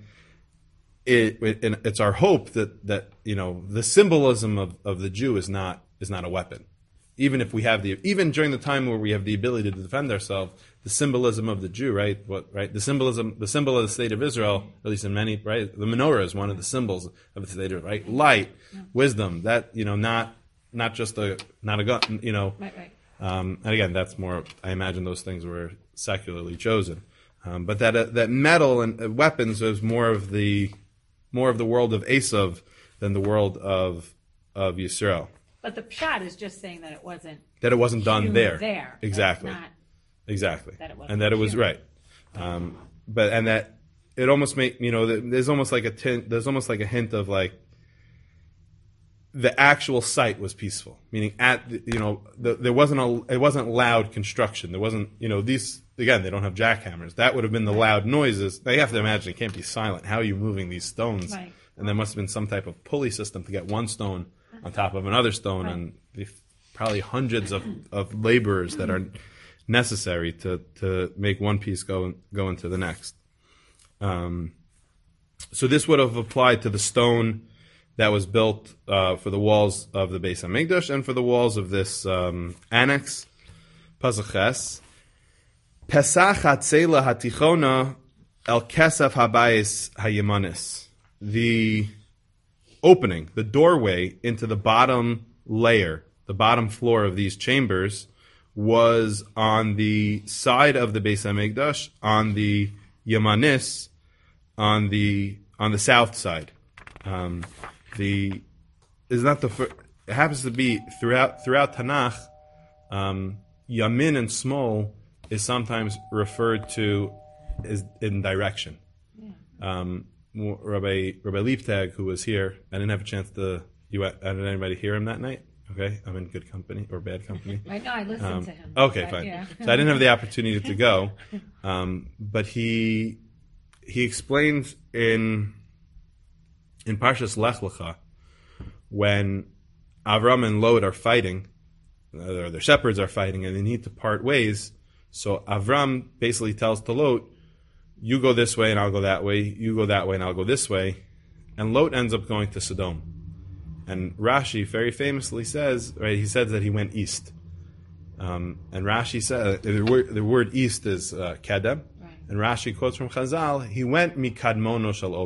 it, it it's our hope that that you know the symbolism of, of the Jew is not is not a weapon. Even if we have the, even during the time where we have the ability to defend ourselves, the symbolism of the Jew, right? What, right? The symbolism, the symbol of the state of Israel, at least in many, right? The menorah is one of the symbols of the state of, right? Light, yeah. Wisdom. That you know, not not just a not a gun, you know. Right, right. Um, and again, that's more. I imagine those things were secularly chosen, um, but that uh, that metal and uh, weapons is more of the more of the world of Esav than the world of of Yisrael. But the pshat is just saying that it wasn't that it wasn't done hewn there. There, exactly, not exactly, that it wasn't and that it was hewn. right. Um, but and that it almost make you know there's almost like a tint, there's almost like a hint of like the actual site was peaceful, meaning at the, you know the, there wasn't a it wasn't loud construction. There wasn't you know these again they don't have jackhammers. That would have been the loud noises. Now you have to imagine it can't be silent. How are you moving these stones? Right. And there must have been some type of pulley system to get one stone on top of another stone, right. and the, probably hundreds of, of laborers that are necessary to, to make one piece go go into the next. Um, so this would have applied to the stone that was built uh, for the walls of the Beis Hamikdash and for the walls of this um, annex, Pazaches. Pesach hatzela hatichona el kesef habayis hayemanis. The opening, the doorway into the bottom layer, the bottom floor of these chambers, was on the side of the Beis Hamikdash, on the Yemanis, on the on the south side. Um, the is not the fir- it happens to be throughout throughout Tanakh. Um, Yamin and Smol is sometimes referred to as in direction. Yeah. Um, Rabbi Rabbi Liebtag, who was here, I didn't have a chance to. You, did anybody hear him that night? Okay, I'm in good company or bad company. I know, I listened um, to him. Okay, but, fine. Yeah. So I didn't have the opportunity to go, um, but he he explains in in Parshas Lech Lecha when Avram and Lot are fighting, or their shepherds are fighting, and they need to part ways. So Avram basically tells to Lot, you go this way and I'll go that way, you go that way and I'll go this way. And Lot ends up going to Sodom. And Rashi very famously says, right, he says that he went east. Um, and Rashi says, the word, the word east is uh, Kedem. Right. And Rashi quotes from Chazal, he went mikadmono shel olam.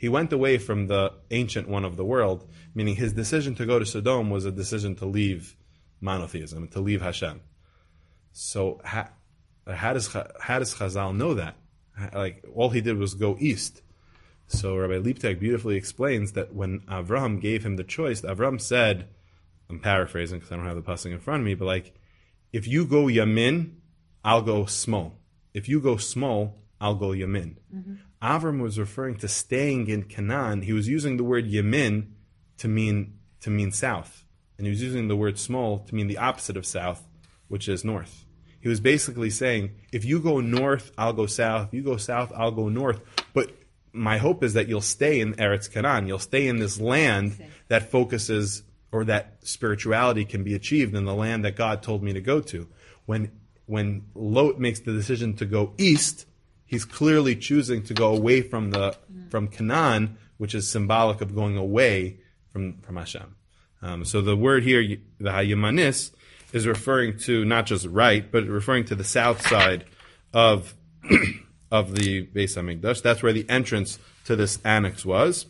He went away from the ancient one of the world, meaning his decision to go to Sodom was a decision to leave monotheism, to leave Hashem. So how, how does how does Chazal know that? Like, all he did was go east. So Rabbi Liptek beautifully explains that when Avram gave him the choice, Avram said, I'm paraphrasing because I don't have the pasuk in front of me, but like, if you go Yamin, I'll go small. If you go small, I'll go Yamin. Mm-hmm. Avram was referring to staying in Canaan. He was using the word Yamin to mean to mean south, and he was using the word small to mean the opposite of south, which is north. He was basically saying, if you go north, I'll go south. If you go south, I'll go north. But my hope is that you'll stay in Eretz Canaan. You'll stay in this land that focuses, or that spirituality can be achieved in the land that God told me to go to. When when Lot makes the decision to go east, he's clearly choosing to go away from the from Canaan, which is symbolic of going away from, from Hashem. Um, so the word here, the Hayamanis, is referring to not just right, but referring to the south side of of the Beis Hamikdash. That's where the entrance to this annex was.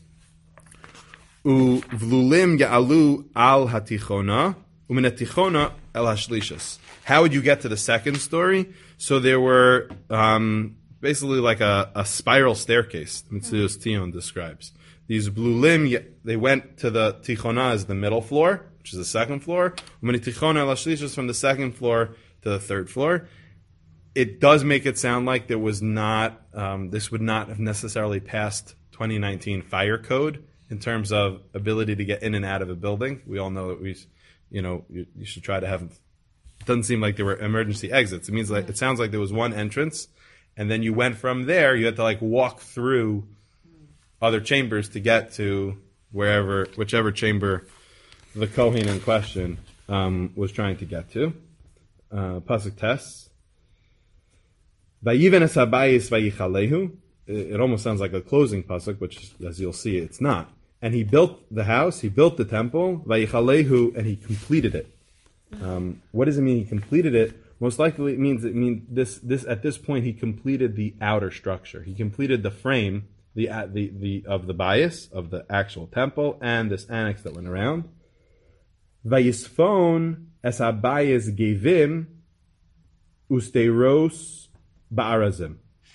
Uvlulim ya'alu al hatichona, umin hatichona el hashlishas. How would you get to the second story? So there were um, basically like a, a spiral staircase. Metzius Tion describes these blulim. They went to the tichona as the middle floor, which is the second floor. Umin hatichona el hashlishas, from the second floor to the third floor. It does make it sound like there was not. Um, this would not have necessarily passed twenty nineteen fire code in terms of ability to get in and out of a building. We all know that we, you know, you, you should try to have. It doesn't seem like there were emergency exits. It means like it sounds like there was one entrance, and then you went from there. You had to like walk through other chambers to get to wherever, whichever chamber the Kohen in question um, was trying to get to. Uh, Pasuk tests. Vayiven es habayis vayichalehu. It almost sounds like a closing pasuk, which, as you'll see, it's not. And he built the house, he built the temple, vayichalehu, and he completed it. Um, what does it mean he completed it? Most likely it means it means this this at this point he completed the outer structure. He completed the frame, the the the of the bias of the actual temple and this annex that went around. Vayisfon es habayis gevim usteiros ba'arazim.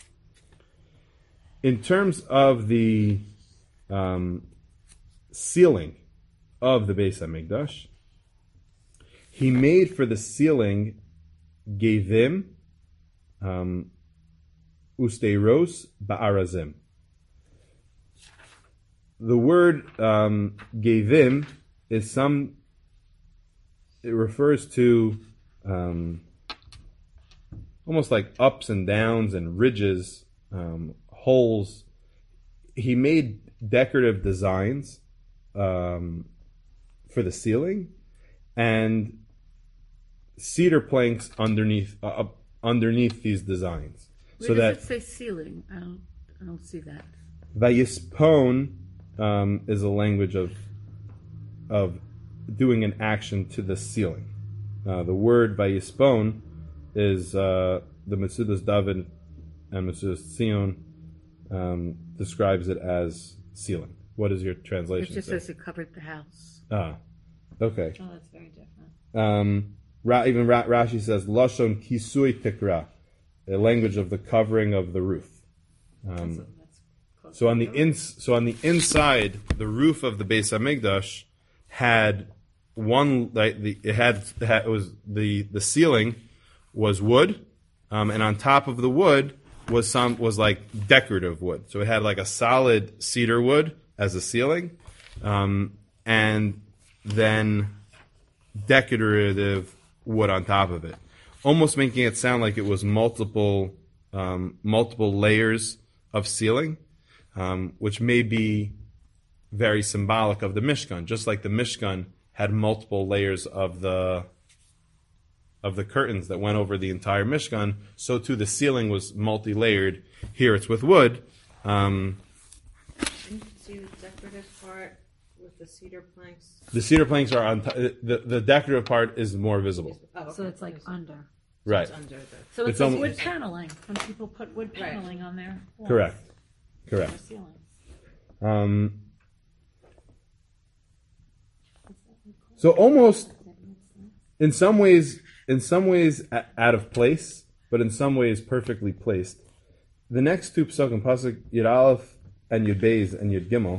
In terms of the um, ceiling of the Beis Hamikdash, he made for the ceiling gevim um, usteiros ba'arazim. The word um, gevim is some. It refers to um, almost like ups and downs and ridges, um, holes. He made decorative designs um, for the ceiling and cedar planks underneath uh, up underneath these designs. Where so does that it say ceiling? I don't, I don't see that. Vayispon um, is a language of of doing an action to the ceiling. Uh, the word Vayispon is uh, the Metzudas David and Metzudas Tzion um, describes it as ceiling. What is your translation? It just say? says it covered the house. Ah, okay. Oh, that's very different. Um, Ra, even Ra, Rashi says Lashon Kisui Tikra, a language of the covering of the roof. Um, That's- that's close so to on the the ins, so on the inside, the roof of the Beis Hamikdash had one. Like the it had, it had it was the the ceiling was wood, um, and on top of the wood was some was like decorative wood. So it had like a solid cedar wood as a ceiling, um, and then decorative wood on top of it, almost making it sound like it was multiple um, multiple layers of ceiling, um, which may be very symbolic of the Mishkan, just like the Mishkan had multiple layers of the of the curtains that went over the entire Mishkan, so too the ceiling was multi-layered. Here it's with wood. Um, Didn't you see the decorative part with the cedar planks? the cedar planks are on t- the the decorative part is more visible. Oh, okay. So it's like under. Right. It's under the. So It's it's, like almo- wood paneling. When people put wood Right. paneling on their walls, Correct. or Correct. ceilings. Um, so almost, in some ways, in some ways a- out of place, but in some ways perfectly placed. The next two psukim, pasuk Yud Aleph and Yud Beis and Yud Gimel,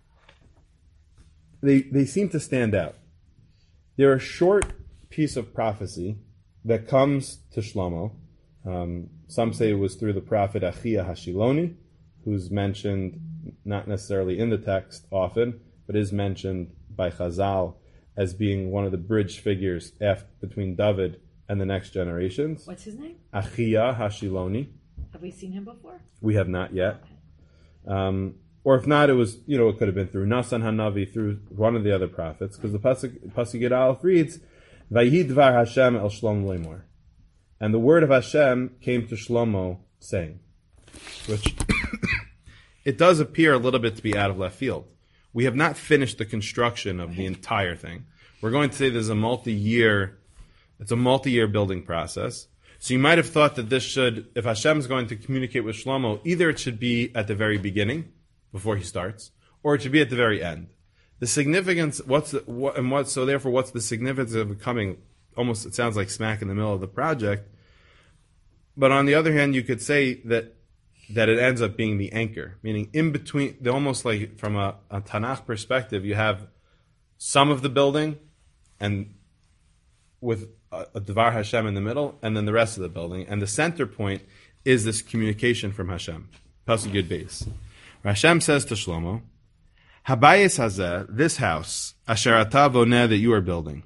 they they seem to stand out. They're a short piece of prophecy that comes to Shlomo. Um, some say it was through the prophet Achia Hashiloni, who's mentioned not necessarily in the text often, but is mentioned by Chazal as being one of the bridge figures after, between David and the next generations. What's his name? Achia Hashiloni. Have we seen him before? We have not yet. Um, or if not, it was, you know, it could have been through Nasan Hanavi, through one of the other prophets, because the Pasuk, Pasuk Yud Aleph reads, Vayi dvar Hashem el Shlomo lemor. And the word of Hashem came to Shlomo saying, which it does appear a little bit to be out of left field. We have not finished the construction of the entire thing. We're going to say there's a multi-year, it's a multi-year building process. So you might have thought that this should, if Hashem is going to communicate with Shlomo, either it should be at the very beginning, before he starts, or it should be at the very end. The significance, what's the, what, and what, so therefore what's the significance of it coming, almost it sounds like smack in the middle of the project. But on the other hand, you could say that that it ends up being the anchor, meaning in between, the almost like from a, a Tanakh perspective, you have some of the building, and with a, a Dvar Hashem in the middle, and then the rest of the building, and the center point is this communication from Hashem. Pasuk Yud Beis. Hashem says to Shlomo, Habayis hazeh, this house, asher ata voneh, that you are building.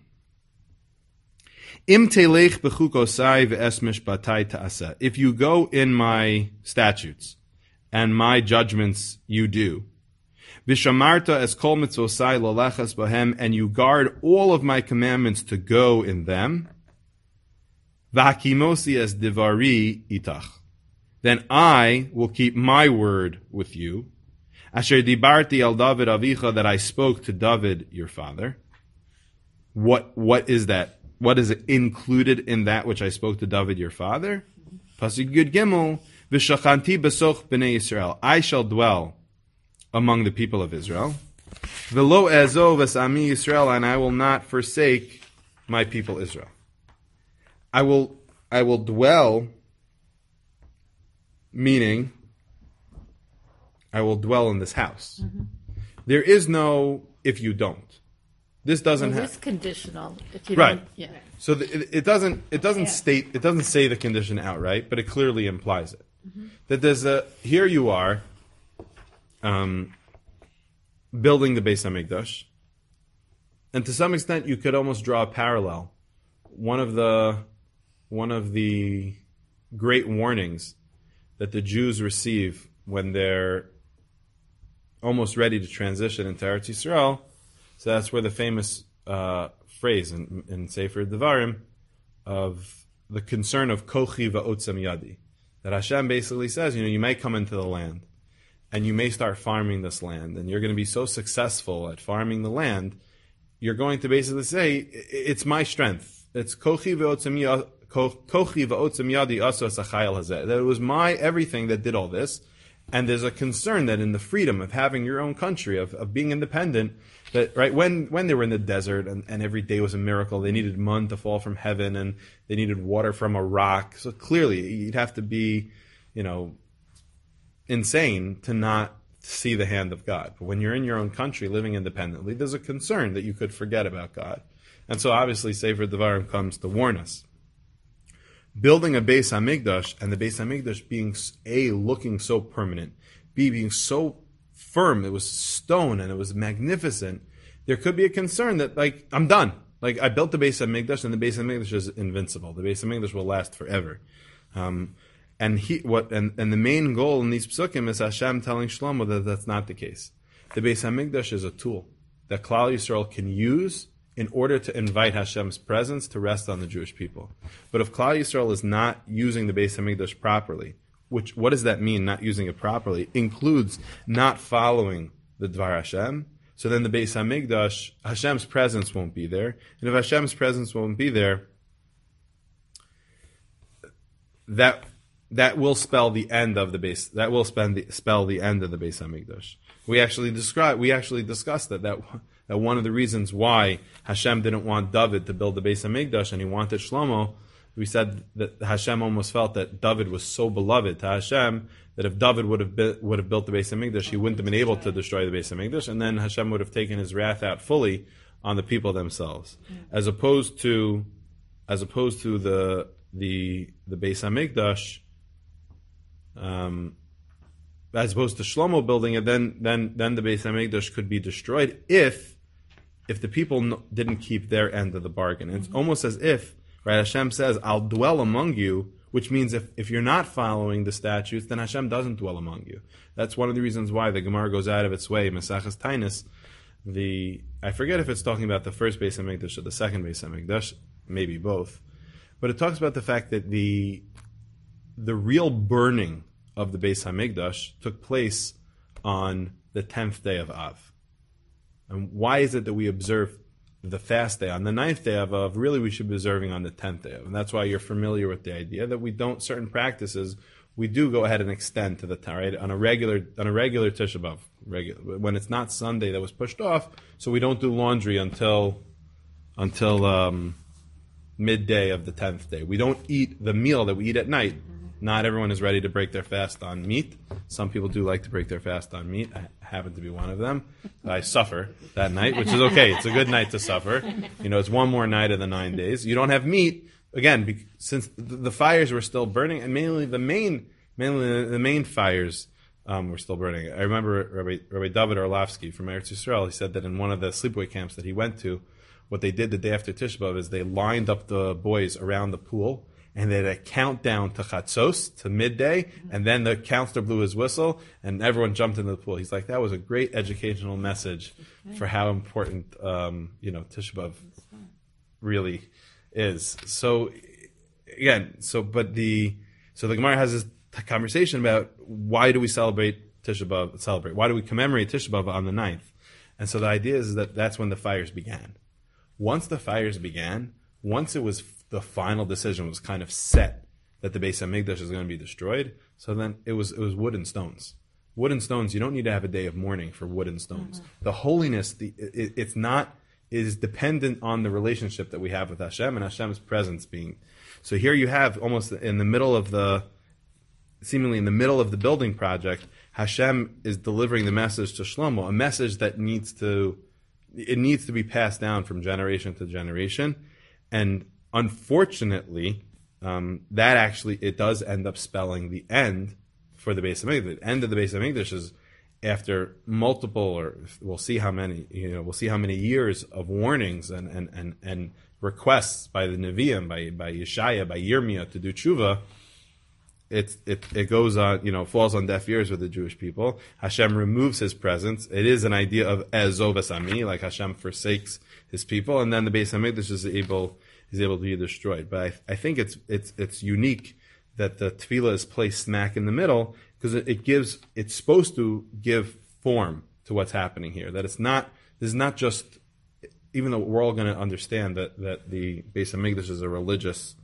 Im telech b'chukosai v'es mishpatai ta'aseh. If you go in my statutes and my judgments, you do. V'shamarta es kol mitzvosai lolechas bohem, and you guard all of my commandments to go in them. V'hakimosi es divari itach. Then I will keep my word with you. Asher dibarti al David avicha, that I spoke to David your father. What what is that? What is it included in that which I spoke to David your father? Pasuk Yud Gimel, v'shachanti besoch b'nei Yisrael. I shall dwell among the people of Israel. V'lo ezov es ami Yisrael, and I will not forsake my people Israel. I will I will dwell, meaning I will dwell in this house. Mm-hmm. There is no if you don't. This doesn't Well, have it's conditional. If you right. don't, yeah. So the, it, it doesn't it doesn't Yeah. state it doesn't say the condition outright, but it clearly implies it. Mm-hmm. That there's a here you are, um, building the Beis Hamikdash, and to some extent you could almost draw a parallel. One of the one of the great warnings that the Jews receive when they're almost ready to transition into Eretz Yisrael. So that's where the famous uh, phrase in, in Sefer Devarim of the concern of kochi va'otzem yadi, that Hashem basically says, you know, you may come into the land and you may start farming this land, and you're going to be so successful at farming the land, you're going to basically say, it's my strength. It's kochi va'otzem yadi, kochi va'otzem yadi aso asachayel hazeh. That it was my everything that did all this. And there's a concern that in the freedom of having your own country, of, of being independent, that right when, when they were in the desert and, and every day was a miracle, they needed man to fall from heaven and they needed water from a rock. So clearly you'd have to be, you know, insane to not see the hand of God. But when you're in your own country living independently, there's a concern that you could forget about God. And so obviously Sefer Devarim comes to warn us. Building a Beis Hamikdash, and the Beis Hamikdash being A, looking so permanent, B, being so firm, it was stone and it was magnificent, there could be a concern that, like, I'm done. Like, I built the Beis Hamikdash, and the Beis Hamikdash is invincible. The Beis Hamikdash will last forever. Um, and he, what, and, and the main goal in these psukim is Hashem telling Shlomo that that's not the case. The Beis Hamikdash is a tool that Klal Yisrael can use in order to invite Hashem's presence to rest on the Jewish people. But if Klal Yisrael is not using the Beis Hamikdash properly, which, what does that mean, not using it properly? Includes not following the Dvar Hashem. So then the Beis Hamikdash, Hashem's presence won't be there. And if Hashem's presence won't be there, that that will spell the end of the base. That will spend the, spell the end of the Beis Hamikdash. We actually describe. We actually discussed that. That that one of the reasons why Hashem didn't want David to build the Beis Hamikdash and he wanted Shlomo. We said that Hashem almost felt that David was so beloved to Hashem that if David would have bi- would have built the Beis Hamikdash, he wouldn't have been able to destroy the Beis Hamikdash, and then Hashem would have taken his wrath out fully on the people themselves, as opposed to as opposed to the the the Beis Hamikdash. Um, as opposed to Shlomo building it, then then then the Beis Hamikdash could be destroyed if if the people n- didn't keep their end of the bargain. It's mm-hmm. almost as if, right? Hashem says, "I'll dwell among you," which means if, if you're not following the statutes, then Hashem doesn't dwell among you. That's one of the reasons why the Gemara goes out of its way. Maseches Tainus, the I forget if it's talking about the first Beis Hamikdash or the second Beis Hamikdash, maybe both, but it talks about the fact that the the real burning of the Beis Hamikdash took place on the tenth day of Av. And why is it that we observe the fast day on the ninth day of Av? Really, we should be observing on the tenth day of Av. And that's why you're familiar with the idea that we don't, certain practices, we do go ahead and extend to the time, right? On a regular, on a regular Tisha B'Av, regular, when it's not Sunday that was pushed off, so we don't do laundry until, until um, midday of the tenth day. We don't eat the meal that we eat at night. Not everyone is ready to break their fast on meat. Some people do like to break their fast on meat. I happen to be one of them. I suffer that night, which is okay. It's a good night to suffer. You know, it's one more night of the nine days. You don't have meat. Again, be, since the fires were still burning, and mainly the main, mainly the main fires um, were still burning. I remember Rabbi, Rabbi David Orlovsky from Eretz Yisrael, he said that in one of the sleepaway camps that he went to, what they did the day after Tisha B'Av is they lined up the boys around the pool, and they had a countdown to Chatzos, to midday, and then the counselor blew his whistle, and everyone jumped into the pool. He's like, that was a great educational message for how important, um, you know, Tisha B'Av really is. So, again, so, but the, so the Gemara has this t- conversation about why do we celebrate Tisha B'Av, celebrate, why do we commemorate Tisha B'Av on the ninth? And so the idea is that that's when the fires began. Once the fires began, once it was the final decision was kind of set that the Beis Hamikdash is going to be destroyed. So then it was it was wood and stones. Wood and stones. You don't need to have a day of mourning for wood and stones. Mm-hmm. The holiness, the it, it's not it is dependent on the relationship that we have with Hashem and Hashem's presence being. So here you have almost in the middle of the, seemingly in the middle of the building project, Hashem is delivering the message to Shlomo, a message that needs to it needs to be passed down from generation to generation, and unfortunately, um, that actually, it does end up spelling the end for the Beis Hamikdash. The end of the Beis Hamikdash is after multiple, or we'll see how many, you know, we'll see how many years of warnings and, and, and, and requests by the Nevi'im, by, by Yeshaya, by Yirmiyah to do tshuva. It, it, it goes on, you know, falls on deaf ears with the Jewish people. Hashem removes his presence. It is an idea of Ezov Esami, like Hashem forsakes his people, and then the Beis Hamikdash is able is able to be destroyed. But I, I think it's it's it's unique that the tefillah is placed smack in the middle, because it, it gives it's supposed to give form to what's happening here. That it's not this is not just, even though we're all going to understand that that the Beis Hamikdash is a religious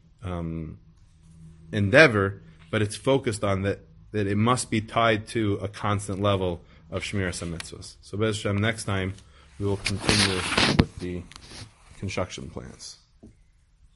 um, endeavor, but it's focused on that that it must be tied to a constant level of Shmiras HaMitzvos. So Be'ez Hashem, next time we will continue with the construction plans.